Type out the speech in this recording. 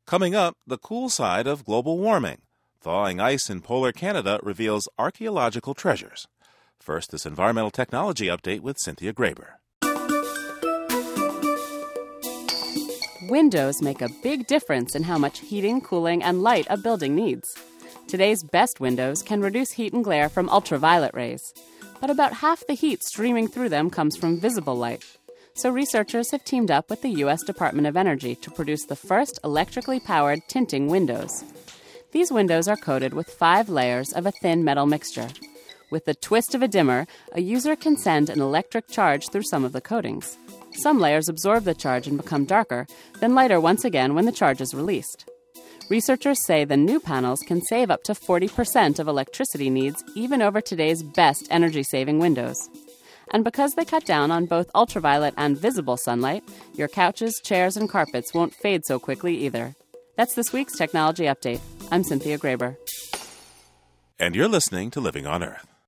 Coming up, the cool side of global warming. Thawing ice in polar Canada reveals archaeological treasures. First, this environmental technology update with Cynthia Graber. Windows make a big difference in how much heating, cooling, and light a building needs. Today's best windows can reduce heat and glare from ultraviolet rays, but about half the heat streaming through them comes from visible light. So researchers have teamed up with the U.S. Department of Energy to produce the first electrically powered tinting windows. These windows are coated with 5 layers of a thin metal mixture. With the twist of a dimmer, a user can send an electric charge through some of the coatings. Some layers absorb the charge and become darker, then lighter once again when the charge is released. Researchers say the new panels can save up to 40% of electricity needs even over today's best energy-saving windows. And because they cut down on both ultraviolet and visible sunlight, your couches, chairs, and carpets won't fade so quickly either. That's this week's Technology Update. I'm Cynthia Graber. And you're listening to Living on Earth.